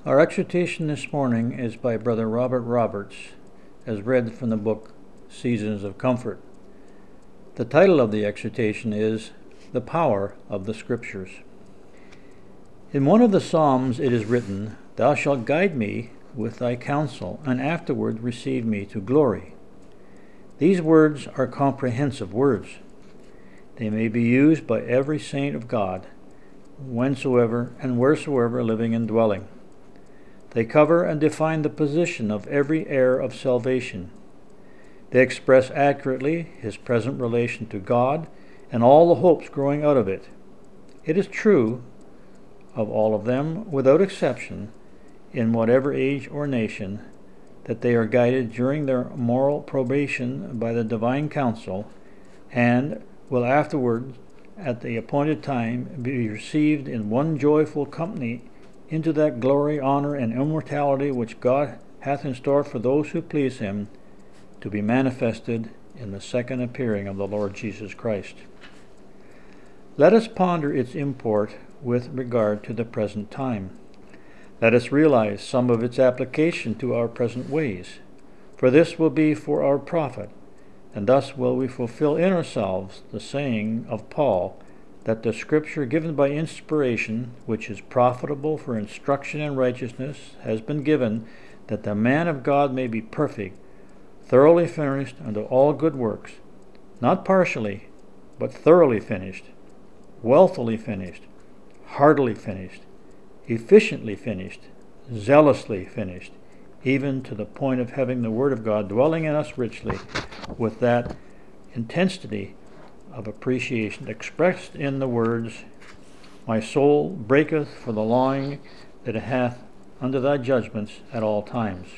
Our exhortation this morning is by Brother Robert Roberts, as read from the book Seasons of Comfort. The title of the exhortation is The Power of the Scriptures. In one of the Psalms it is written, "Thou shalt guide me with thy counsel, and afterward receive me to glory." These words are comprehensive words. They may be used by every saint of God, whensoever and wheresoever living and dwelling. They cover and define the position of every heir of salvation. They express accurately his present relation to God and all the hopes growing out of it. It is true of all of them, without exception, in whatever age or nation, that they are guided during their moral probation by the divine counsel, and will afterward, at the appointed time, be received in one joyful company into that glory, honor, and immortality which God hath in store for those who please him, to be manifested in the second appearing of the Lord Jesus Christ. Let us ponder its import with regard to the present time. Let us realize some of its application to our present ways, for this will be for our profit, and thus will we fulfill in ourselves the saying of Paul, that the Scripture given by inspiration, which is profitable for instruction in righteousness, has been given, that the man of God may be perfect, thoroughly finished unto all good works, not partially, but thoroughly finished, wealthily finished, heartily finished, efficiently finished, zealously finished, even to the point of having the Word of God dwelling in us richly, with that intensity of appreciation expressed in the words, "My soul breaketh for the longing that it hath unto thy judgments at all times."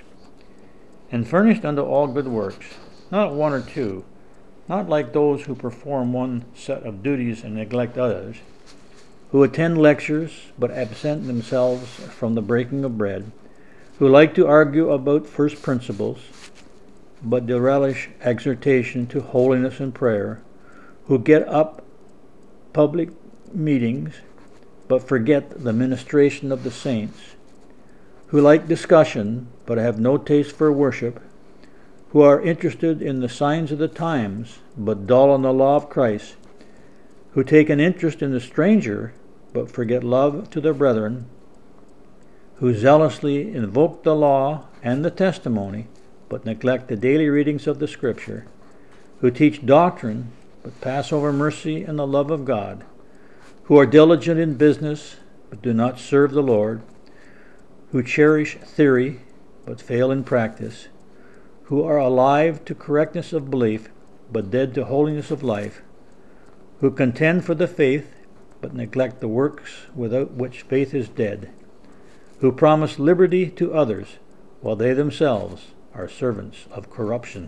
And furnished unto all good works, not one or two, not like those who perform one set of duties and neglect others, who attend lectures but absent themselves from the breaking of bread, who like to argue about first principles, but do relish exhortation to holiness and prayer, who get up public meetings, but forget the ministration of the saints, who like discussion, but have no taste for worship, who are interested in the signs of the times, but dull in the law of Christ, who take an interest in the stranger, but forget love to their brethren, who zealously invoke the law and the testimony, but neglect the daily readings of the Scripture, who teach doctrine, but pass over mercy and the love of God, who are diligent in business, but do not serve the Lord, who cherish theory, but fail in practice, who are alive to correctness of belief, but dead to holiness of life, who contend for the faith, but neglect the works without which faith is dead, who promise liberty to others, while they themselves are servants of corruption.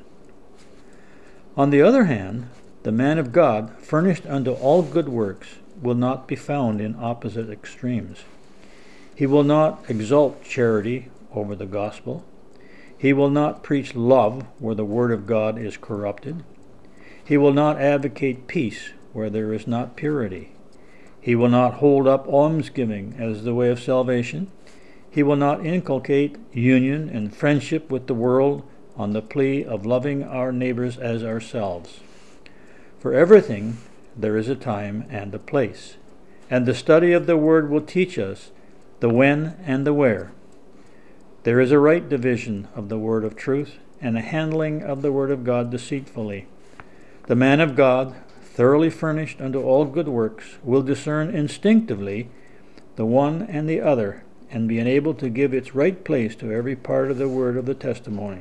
On the other hand, the man of God, furnished unto all good works, will not be found in opposite extremes. He will not exalt charity over the gospel. He will not preach love where the word of God is corrupted. He will not advocate peace where there is not purity. He will not hold up almsgiving as the way of salvation. He will not inculcate union and friendship with the world on the plea of loving our neighbors as ourselves. For everything there is a time and a place, and the study of the Word will teach us the when and the where. There is a right division of the word of truth, and a handling of the word of God deceitfully. The man of God, thoroughly furnished unto all good works, will discern instinctively the one and the other, and be enabled to give its right place to every part of the word of the testimony.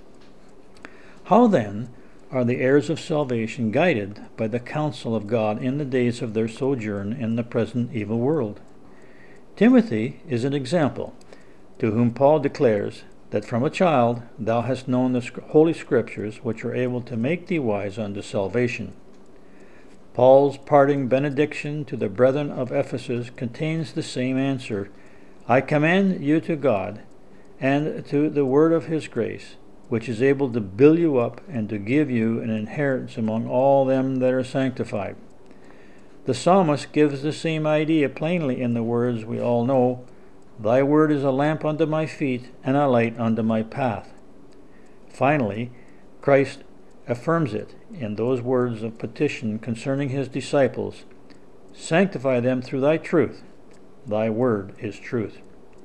How then are the heirs of salvation guided by the counsel of God in the days of their sojourn in the present evil world? Timothy is an example, to whom Paul declares that from a child thou hast known the Holy Scriptures, which are able to make thee wise unto salvation. Paul's parting benediction to the brethren of Ephesus contains the same answer: I commend you to God, and to the word of his grace, which is able to build you up and to give you an inheritance among all them that are sanctified. The psalmist gives the same idea plainly in the words we all know, Thy word is a lamp unto my feet and a light unto my path. Finally, Christ affirms it in those words of petition concerning his disciples, Sanctify them through thy truth. Thy word is truth.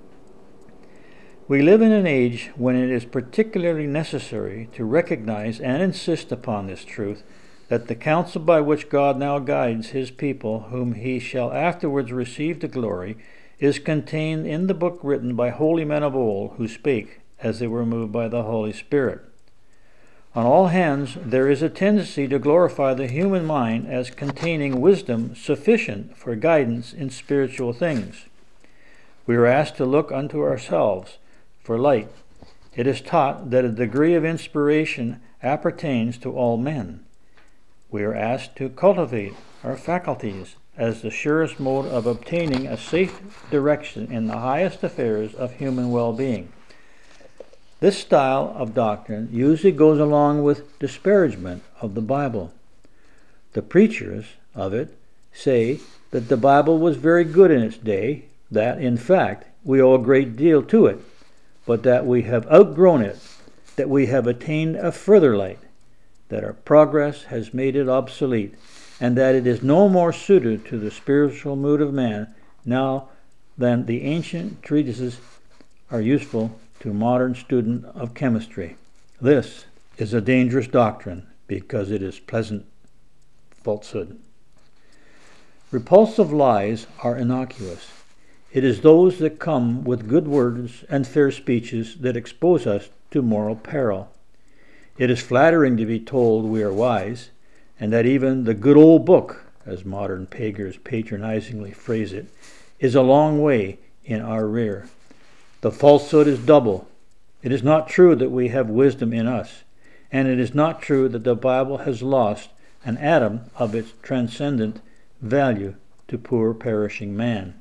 We live in an age when it is particularly necessary to recognize and insist upon this truth, that the counsel by which God now guides his people, whom he shall afterwards receive to glory, is contained in the book written by holy men of old, who spake as they were moved by the Holy Spirit. On all hands there is a tendency to glorify the human mind as containing wisdom sufficient for guidance in spiritual things. We are asked to look unto ourselves for light. It is taught that a degree of inspiration appertains to all men. We are asked to cultivate our faculties as the surest mode of obtaining a safe direction in the highest affairs of human well-being. This style of doctrine usually goes along with disparagement of the Bible. The preachers of it say that the Bible was very good in its day, that, in fact, we owe a great deal to it, but that we have outgrown it, that we have attained a further light, that our progress has made it obsolete, and that it is no more suited to the spiritual mood of man now than the ancient treatises are useful to a modern student of chemistry. This is a dangerous doctrine because it is pleasant falsehood. Repulsive lies are innocuous. It is those that come with good words and fair speeches that expose us to moral peril. It is flattering to be told we are wise, and that even the good old book, as modern pagans patronizingly phrase it, is a long way in our rear. The falsehood is double. It is not true that we have wisdom in us, and it is not true that the Bible has lost an atom of its transcendent value to poor perishing man.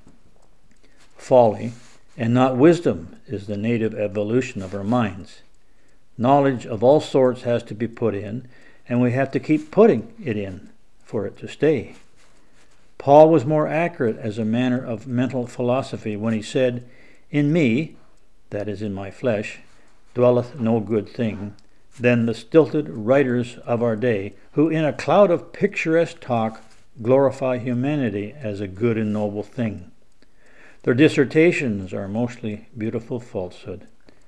Folly, and not wisdom, is the native evolution of our minds. Knowledge of all sorts has to be put in, and we have to keep putting it in for it to stay. Paul was more accurate as a manner of mental philosophy when he said, In me, that is in my flesh, dwelleth no good thing, than the stilted writers of our day, who in a cloud of picturesque talk glorify humanity as a good and noble thing. Their dissertations are mostly beautiful falsehood.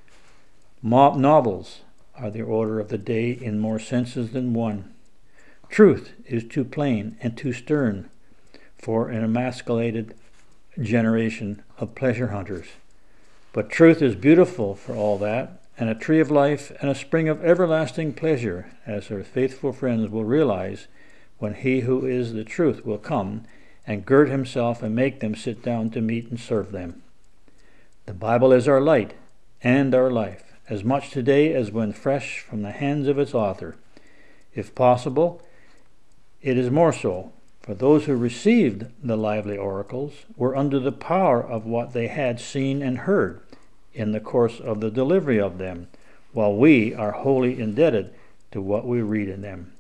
Novels are the order of the day in more senses than one. Truth is too plain and too stern for an emasculated generation of pleasure hunters. But truth is beautiful for all that, and a tree of life and a spring of everlasting pleasure, as her faithful friends will realize when he who is the truth will come and gird himself and make them sit down to meat and serve them. The Bible is our light and our life, as much today as when fresh from the hands of its author. If possible, it is more so, for those who received the lively oracles were under the power of what they had seen and heard in the course of the delivery of them, while we are wholly indebted to what we read in them.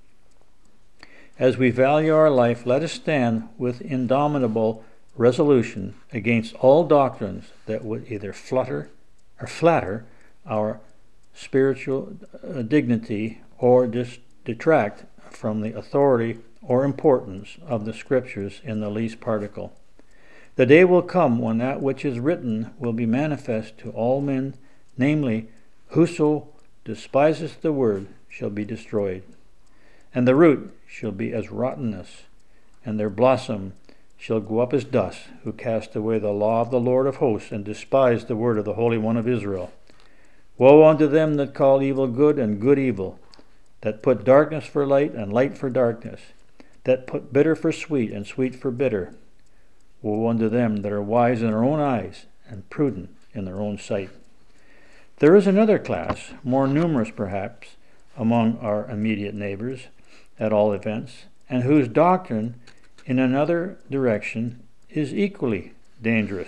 As we value our life, let us stand with indomitable resolution against all doctrines that would either flatter our spiritual dignity or detract from the authority or importance of the Scriptures in the least particle. The day will come when that which is written will be manifest to all men, namely, whoso despiseth the word shall be destroyed. And the root shall be as rottenness, and their blossom shall go up as dust, who cast away the law of the Lord of hosts, and despise the word of the Holy One of Israel. Woe unto them that call evil good and good evil, that put darkness for light and light for darkness, that put bitter for sweet and sweet for bitter. Woe unto them that are wise in their own eyes and prudent in their own sight. There is another class, more numerous perhaps, among our immediate neighbors, at all events, and whose doctrine in another direction is equally dangerous.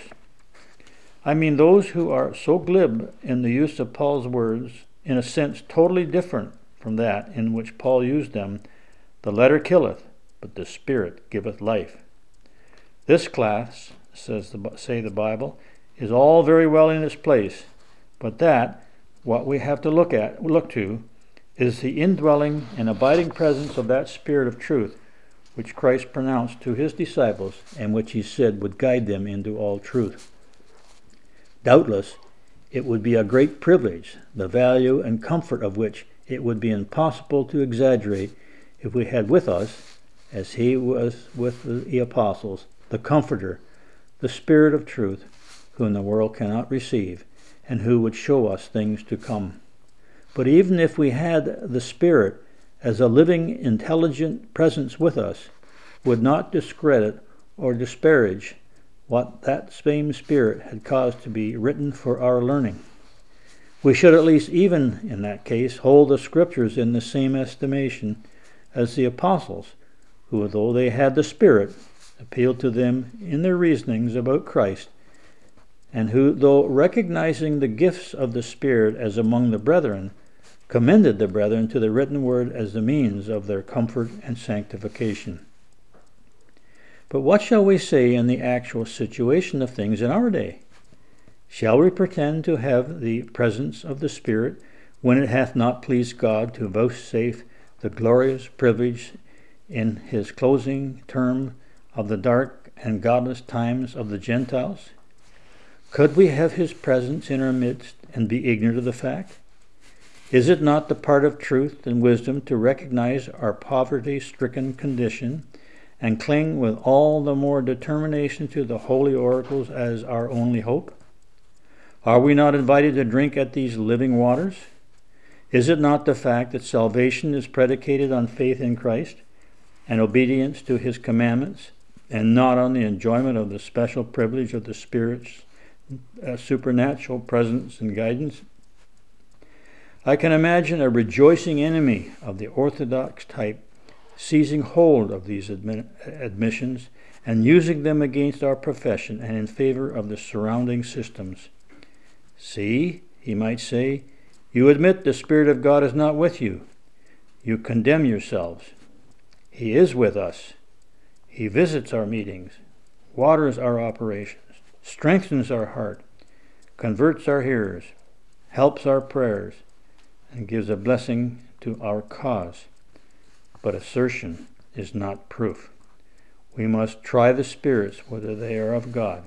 I mean those who are so glib in the use of Paul's words, in a sense totally different from that in which Paul used them. The letter killeth, but the Spirit giveth life. This class, say the Bible, is all very well in its place, but what we have to look to, is the indwelling and abiding presence of that Spirit of truth, which Christ pronounced to his disciples, and which he said would guide them into all truth. Doubtless, it would be a great privilege, the value and comfort of which it would be impossible to exaggerate, if we had with us, as he was with the apostles, the Comforter, the Spirit of truth, whom the world cannot receive, and who would show us things to come. But even if we had the Spirit as a living, intelligent presence with us, would not discredit or disparage what that same Spirit had caused to be written for our learning. We should at least, even in that case, hold the Scriptures in the same estimation as the apostles, who, though they had the Spirit, appealed to them in their reasonings about Christ, and who, though recognizing the gifts of the Spirit as among the brethren, commended the brethren to the written word as the means of their comfort and sanctification. But what shall we say in the actual situation of things in our day? Shall we pretend to have the presence of the Spirit when it hath not pleased God to vouchsafe the glorious privilege in his closing term of the dark and godless times of the Gentiles? Could we have his presence in our midst and be ignorant of the fact? Is it not the part of truth and wisdom to recognize our poverty-stricken condition and cling with all the more determination to the holy oracles as our only hope? Are we not invited to drink at these living waters? Is it not the fact that salvation is predicated on faith in Christ and obedience to his commandments, and not on the enjoyment of the special privilege of the Spirit's supernatural presence and guidance? I can imagine a rejoicing enemy of the orthodox type seizing hold of these admissions and using them against our profession and in favor of the surrounding systems. See, he might say, you admit the Spirit of God is not with you. You condemn yourselves. He is with us. He visits our meetings, waters our operations, strengthens our heart, converts our hearers, helps our prayers, and gives a blessing to our cause. But assertion is not proof. We must try the spirits whether they are of God.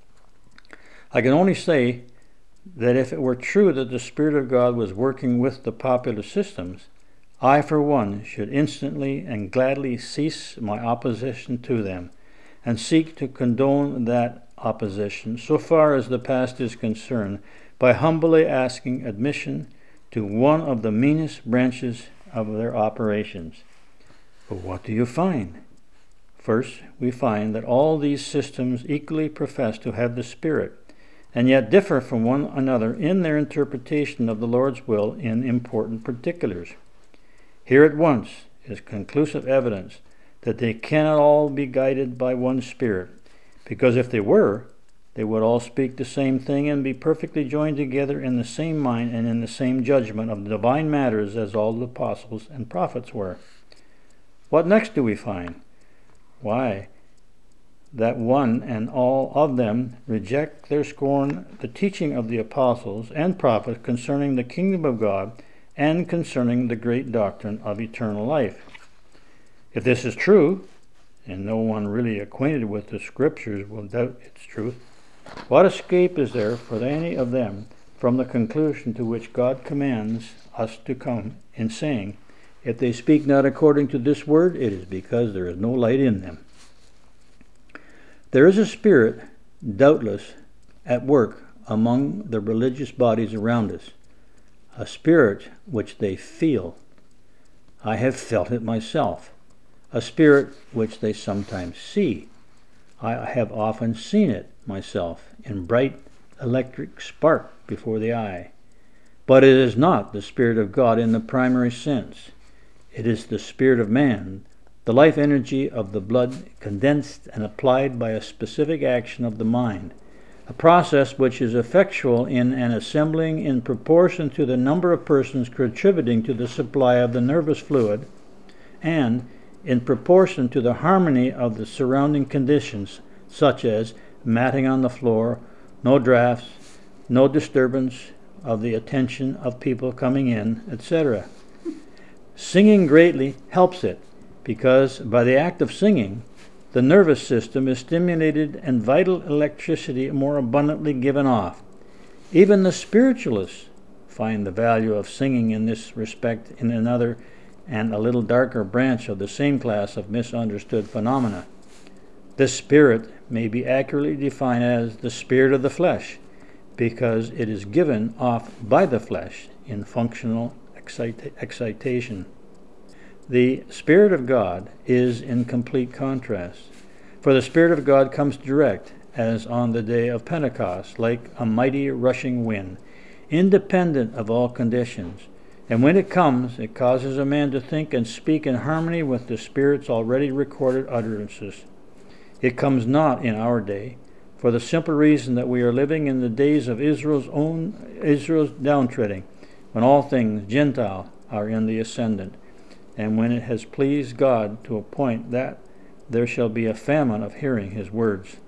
I can only say that if it were true that the Spirit of God was working with the popular systems, I, for one, should instantly and gladly cease my opposition to them and seek to condone that opposition, so far as the past is concerned, by humbly asking admission to one of the meanest branches of their operations. But what do you find? First, we find that all these systems equally profess to have the Spirit, and yet differ from one another in their interpretation of the Lord's will in important particulars. Here at once is conclusive evidence that they cannot all be guided by one Spirit, because if they were, they would all speak the same thing and be perfectly joined together in the same mind and in the same judgment of divine matters as all the apostles and prophets were. What next do we find? Why, that one and all of them reject their scorn the teaching of the apostles and prophets concerning the kingdom of God and concerning the great doctrine of eternal life. If this is true, and no one really acquainted with the Scriptures will doubt its truth, what escape is there for any of them from the conclusion to which God commands us to come in saying, if they speak not according to this word, it is because there is no light in them. There is a spirit, doubtless, at work among the religious bodies around us, a spirit which they feel. I have felt it myself. A spirit which they sometimes see. I have often seen it myself in bright electric spark before the eye. But it is not the Spirit of God in the primary sense. It is the spirit of man, the life energy of the blood condensed and applied by a specific action of the mind, a process which is effectual in an assembling in proportion to the number of persons contributing to the supply of the nervous fluid, and in proportion to the harmony of the surrounding conditions, such as matting on the floor no drafts, no disturbance of the attention of people coming in, etc. Singing greatly helps it, because by the act of singing, the nervous system is stimulated and vital electricity more abundantly given off. Even the spiritualists find the value of singing in this respect in another and a little darker branch of the same class of misunderstood phenomena. This spirit may be accurately defined as the spirit of the flesh, because it is given off by the flesh in functional excitation. The Spirit of God is in complete contrast, for the Spirit of God comes direct, as on the day of Pentecost, like a mighty rushing wind, independent of all conditions. And when it comes, it causes a man to think and speak in harmony with the Spirit's already recorded utterances. It comes not in our day, for the simple reason that we are living in the days of Israel's downtreading, when all things Gentile are in the ascendant, and when it has pleased God to appoint that there shall be a famine of hearing his words.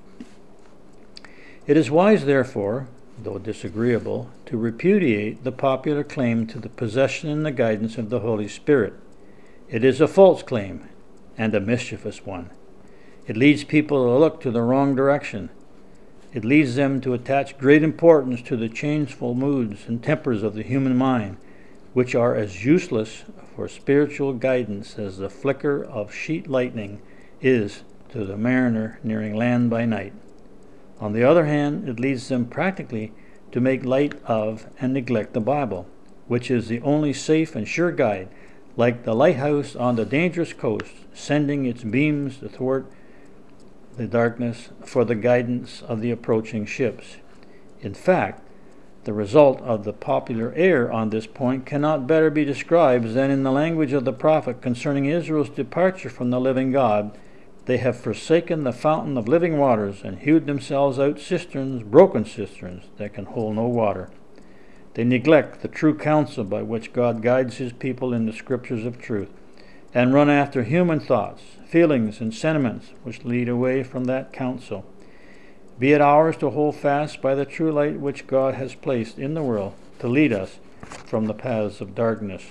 It is wise, therefore, though disagreeable, to repudiate the popular claim to the possession and the guidance of the Holy Spirit. It is a false claim, and a mischievous one. It leads people to look to the wrong direction. It leads them to attach great importance to the changeful moods and tempers of the human mind, which are as useless for spiritual guidance as the flicker of sheet lightning is to the mariner nearing land by night. On the other hand, it leads them practically to make light of and neglect the Bible, which is the only safe and sure guide, like the lighthouse on the dangerous coast, sending its beams athwart the darkness for the guidance of the approaching ships. In fact, the result of the popular error on this point cannot better be described than in the language of the prophet concerning Israel's departure from the living God. They have forsaken the fountain of living waters and hewed themselves out cisterns, broken cisterns, that can hold no water. They neglect the true counsel by which God guides his people in the scriptures of truth, and run after human thoughts, feelings, and sentiments which lead away from that counsel. Be it ours to hold fast by the true light which God has placed in the world to lead us from the paths of darkness.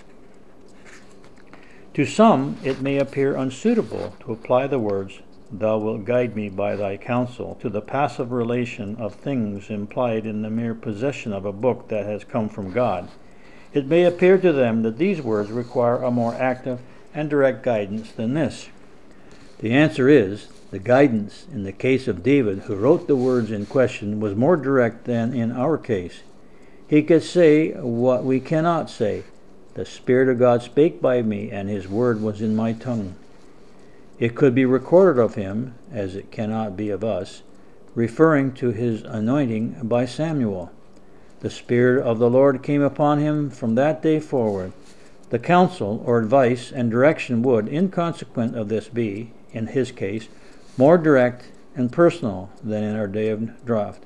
To some it may appear unsuitable to apply the words, "Thou wilt guide me by thy counsel," to the passive relation of things implied in the mere possession of a book that has come from God. It may appear to them that these words require a more active and direct guidance than this. The answer is, the guidance in the case of David, who wrote the words in question, was more direct than in our case. He could say what we cannot say. The Spirit of God spake by me, and his word was in my tongue. It could be recorded of him, as it cannot be of us, referring to his anointing by Samuel. The Spirit of the Lord came upon him from that day forward. The counsel or advice and direction would, in consequence of this, be, in his case, more direct and personal than in our day of drought,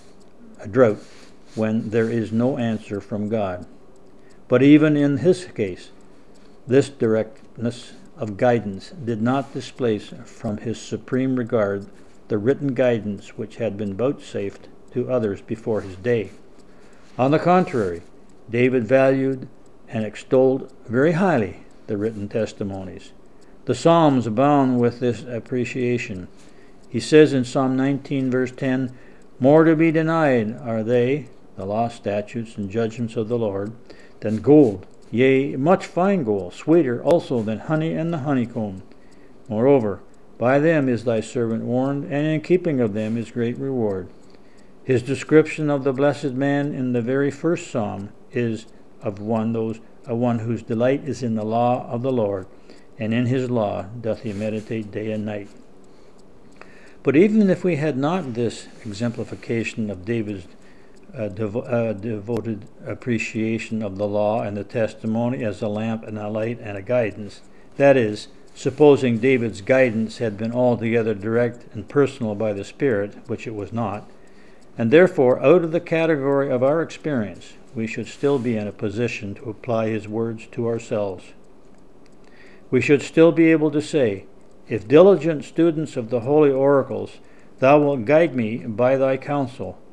when there is no answer from God. But even in his case, this directness of guidance did not displace from his supreme regard the written guidance which had been vouchsafed to others before his day. On the contrary, David valued and extolled very highly the written testimonies. The Psalms abound with this appreciation. He says in Psalm 19, verse 10, "More to be denied are they, the law, statutes, and judgments of the Lord, than gold, yea, much fine gold, sweeter also than honey and the honeycomb. Moreover, by them is thy servant warned, and in keeping of them is great reward." His description of the blessed man in the very first psalm is of one whose delight is in the law of the Lord, and in his law doth he meditate day and night. But even if we had not this exemplification of David's devoted appreciation of the law and the testimony as a lamp and a light and a guidance, that is, supposing David's guidance had been altogether direct and personal by the Spirit, which it was not, and therefore out of the category of our experience, we should still be in a position to apply his words to ourselves. We should still be able to say, "If diligent students of the holy oracles, thou wilt guide me by thy counsel,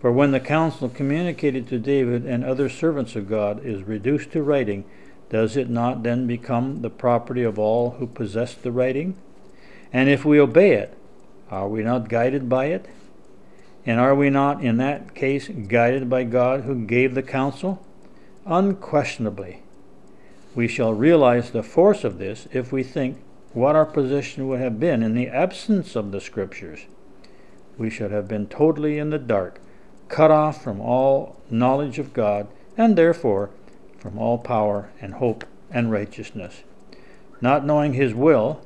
For when the counsel communicated to David and other servants of God is reduced to writing, does it not then become the property of all who possess the writing? And if we obey it, are we not guided by it? And are we not in that case guided by God who gave the counsel? Unquestionably. We shall realize the force of this if we think what our position would have been in the absence of the Scriptures. We should have been totally in the dark, cut off from all knowledge of God, and therefore from all power and hope and righteousness. Not knowing His will,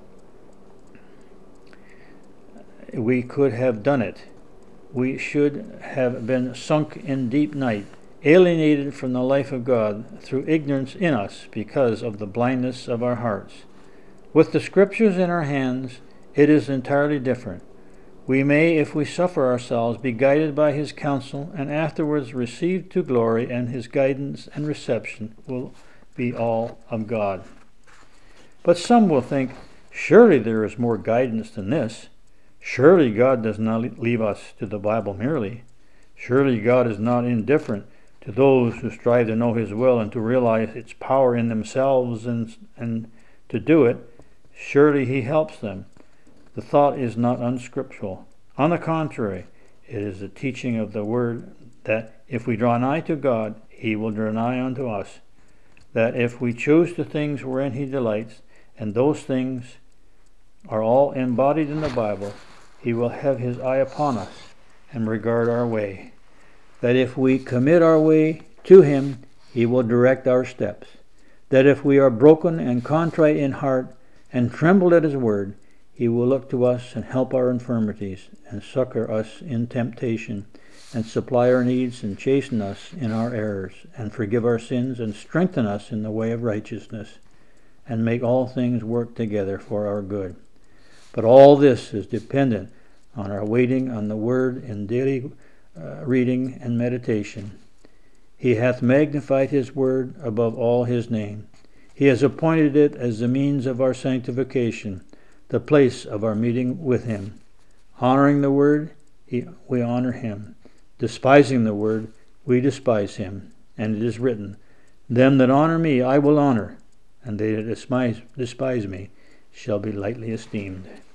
we could have done it. We should have been sunk in deep night, alienated from the life of God through ignorance in us because of the blindness of our hearts. With the Scriptures in our hands, it is entirely different. We may, if we suffer ourselves, be guided by His counsel, and afterwards receive to glory, and His guidance and reception will be all of God. But some will think, surely there is more guidance than this. Surely God does not leave us to the Bible merely. Surely God is not indifferent to those who strive to know His will and to realize its power in themselves and to do it. Surely He helps them. The thought is not unscriptural. On the contrary, it is the teaching of the Word that if we draw nigh to God, He will draw nigh unto us. That if we choose the things wherein He delights, and those things are all embodied in the Bible, He will have His eye upon us and regard our way. That if we commit our way to Him, He will direct our steps. That if we are broken and contrite in heart and tremble at His word, He will look to us and help our infirmities and succor us in temptation and supply our needs and chasten us in our errors and forgive our sins and strengthen us in the way of righteousness and make all things work together for our good. But all this is dependent on our waiting on the Word in daily reading and meditation. He hath magnified His Word above all His name. He has appointed it as the means of our sanctification, the place of our meeting with Him. Honoring the Word, we honor Him. Despising the Word, we despise Him. And it is written, Them that honor me I will honor, and they that despise me shall be lightly esteemed.